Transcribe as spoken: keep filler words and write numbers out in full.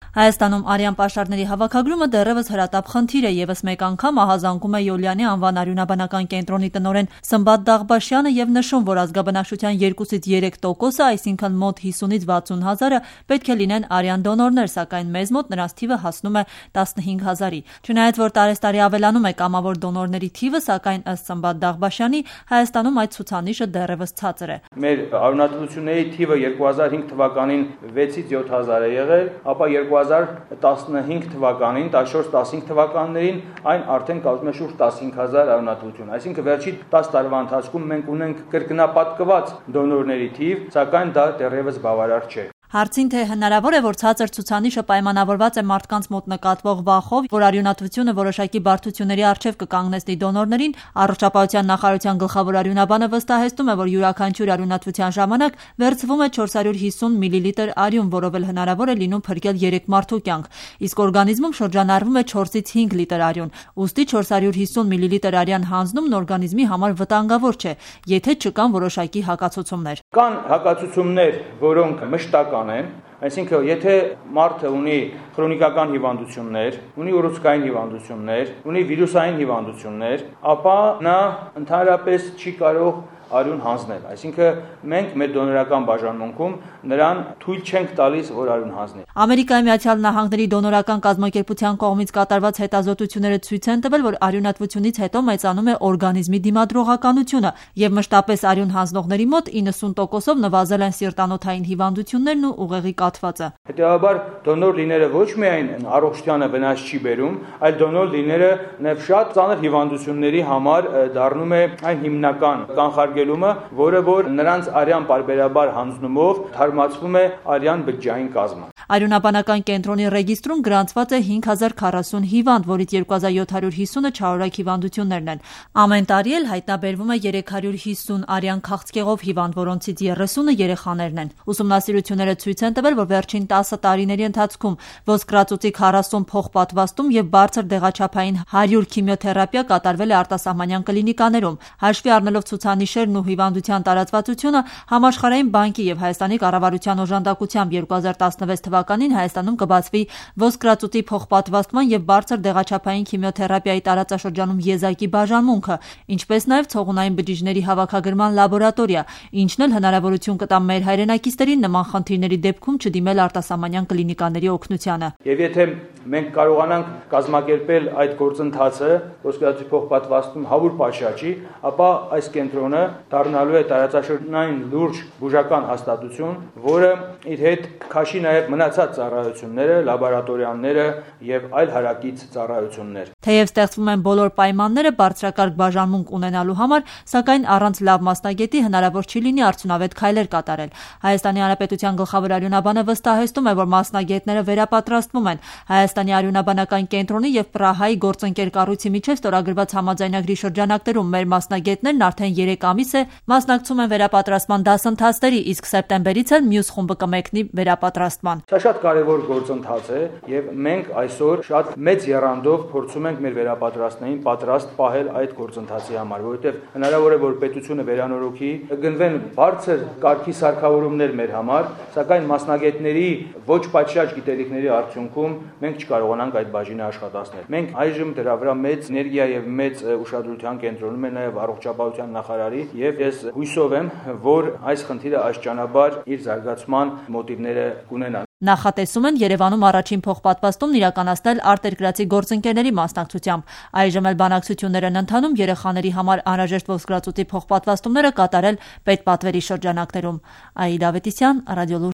Հայաստանում արյան պաշարների հավաքագրումը դեռևս հրատապ խնդիր է, ևս մեկ անգամ ահազանգում է Յոլյանի անվան արյունաբանական կենտրոնի տնօրեն Սմբատ Դաղբաշյանը եւ նշում, որ ազգաբնակչության երկուսից երեք տոկոսը, այսինքն մոտ հիսունից վաթսուն հազարը պետք է լինեն արյան դոնորներ, սակայն մեզ մոտ նրանց թիվը հասնում է տասնհինգ հազարի։ Չնայած որ տարեստարի ավելանում է կամավոր դոնորների թիվը, սակայն ըստ Սմբատ Դաղբաշյանի Հայաստանում այդ ցուցանիշը դեռևս ցածր է։ Մեր արյունատվությունների թիվը երկու հազար հինգ թվականին վեցից յոթ հազար է եղել, ապա երկու հազար տասնհինգ թվականին, տասնչորս տասնհինգ թվականներին այն արդեն կազմում է շուրջ տասնհինգ հազար արյունատվություն։ Այսինքն վերջին տասը տարվա ընթացքում մենք ունենք կրկնապատկված դոնորների թիվ, սակայն դա դեռևս բավարար չէ։ Հարցին, թե հնարավոր է, որ ցածր ցուցանիշը պայմանավորված է մարդկանց մոտ նկատվող վախով, որ արյունատվությունը որոշակի բարդությունների առջև կկանգնեցնի դոնորներին, առողջապահության նախարարության գլխավոր արյունաբանը վստահեցնում է, որ յուրաքանչյուր արյունատվության ժամանակ վերցվում է չորս հարյուր հիսուն միլիլիտր արյուն, որով էլ հնարավոր է լինում փրկել երեք մարդու կյանք, իսկ օրգանիզմում շրջանառվում է չորսից հինգ լիտր արյուն։ Ուստի չորս հարյուր հիսուն միլիլիտր արյան հանձնումն օրգանիզմի համար վտանգավոր չէ, եթե չկան որոշակի հակացուցումներ։ Կան հակացուցումներ, որոնք մշտական են, այսինքն եթե մարդը ունի քրոնիկական հիվանդություններ, ունի ուռուցքային հիվանդություններ, ունի վիրուսային հիվանդություններ, ապա նա ընդհանրապես չի կարող արյուն հանձնել, այսինքն մենք մեր դոնորական բաժանմունքում նրան թույլ չենք տալիս, որ արյուն հանձնի։ Ամերիկայի Միացյալ Նահանգների դոնորական կազմակերպության կողմից կատարված հետազոտությունները ցույց են տվել, որ արյունատվությունից հետո մեծանում է օրգանիզմի դիմադրողականությունը եւ մշտապես արյուն հանձնողների մոտ իննսուն տոկոսով նվազել են սիրտանոթային հիվանդություններն ու ուղեղի կաթվածը։ Հետևաբար դոնոր լինելը ոչ միայն առողջությանը վնաս չի բերում, այլ դոնոր լինելը նաև շատ ծանր հիվանդությունների համար դառնում է այն հիմնական կանխարգելումը, որը որ նրանց արյան պարբերաբար հանձնումով թարմացվում է արյան բջջային կազմը։ Արյունաբանական կենտրոնի ռեգիստրում գրանցված է հինգ հազար քառասուն հիվանդ, որից երկու հազար յոթ հարյուր հիսունը չարորակ հիվանդություններն են։ Ամեն տարի էլ հայտնաբերվում է երեք հարյուր հիսուն արյան քաղցկեղով հիվանդ, որոնցից երեսունը երեխաներն են։ Ուսումնասիրությունները ցույց են տվել, որ վերջին տասը տարիների ընթացքում ոսկրածուծի քառասուն փոխպատվաստում եւ բարձր դեղաչափային հարյուր քիմիոթերապիա կատարվել է արտասահմանյան կլինիկաներում։ Հաշվի առնելով ցուցանիշերն ու հիվանդության տարածվածությունը, Համաշխարհային բանկի եւ Հայաստանի կառավարության օժանդակությամբ երկու հազար տասնվեց թվականին Հայաստանում կբացվի ոսկրածուծի փոխպատվաստման եւ բարձր դեղաչափային քիմիոթերապիայի տարածաշրջանում եզակի բաժանմունքը, ինչպես նաեւ ցողունային բջիջների հավաքագրման լաբորատորիա, ինչն էլ հնարավորություն կտա մեր հայրենակիցներին նման խնդիրների դեպքում չդիմել արտասահմանյան կլինիկաների օգնությանը։ Եվ եթե մենք կարողանանք կազմակերպել այդ գործընթացը ոսկրածուծի փոխպատվաստում հավուր պատշաճի, ապա այս կենտրոնը դառնալու է տարածաշրջանային լուրջ բուժական հաստատություն, որը իր հետ քաշի նաև մնացած ծառայությունները, լաբորատորիաները եւ այլ հարակից ծառայություններ։ Թեև ստեղծվում են բոլոր պայմանները բարձրակարգ բաժանմունք ունենալու համար, սակայն առանց լավ մասնագետի հնարավոր չի լինի արդյունավետ քայլեր կատարել։ Հայաստանի Հանրապետության գլխավոր արյունաբանը վստահեցնում է, որ մասնագետները վերապատրաստվում են։ Հայաստանի արյունաբանական կենտրոնի եւ Պրահայի գործընկեր կառույցի միջև ստորագրված համաձայնագրի շրջանակներում մեր մասնագետներն արդեն երեք ամիս է մասնակցում են վերապատրաստման դասընթացների, իսկ սեպտեմբերից էլ մյուս խումբը կմեկնի վերապատրաստման։ Սա շատ կարևոր գործընթաց է եւ մենք այսօր շատ մեծ եռանդով փորձում ենք մեր վերապատրաստներին պատրաստ պահել այդ գործընթացի համար, որովհետեւ հնարավոր է որ պետությունը վերանորոգի, գնվեն բարձր կարգի սարքավորումներ մեր համար, սակայն մասնագետների ոչ պատշաճ գիտելիքների արդյունքում մենք չկարողանանք այդ բաժինը աշխատացնել։ Մենք այժմ դրա վրա մեծ էներգիա եւ մեծ ուշադրության կենտրոնում ենք նաեւ առողջապահության նախարարի եւ ես հույսով եմ, որ այս խնդիրը աշճանաբար իր զարգացման մոտիվները կունենա։ Նախատեսում են Երևանում առաջին փոխպատվաստումն իրականացնել արտերկրացի գործընկերների մասնակցությամբ։ Այժմ էլ բանակցություններ են ընթանում երեխաների համար անհրաժեշտ ոսկրածուծի փոխպատվաստումները կատարել պետպատվերի շրջանակներում։ Աիդա Ավետիսյան, Ռադիոլուր։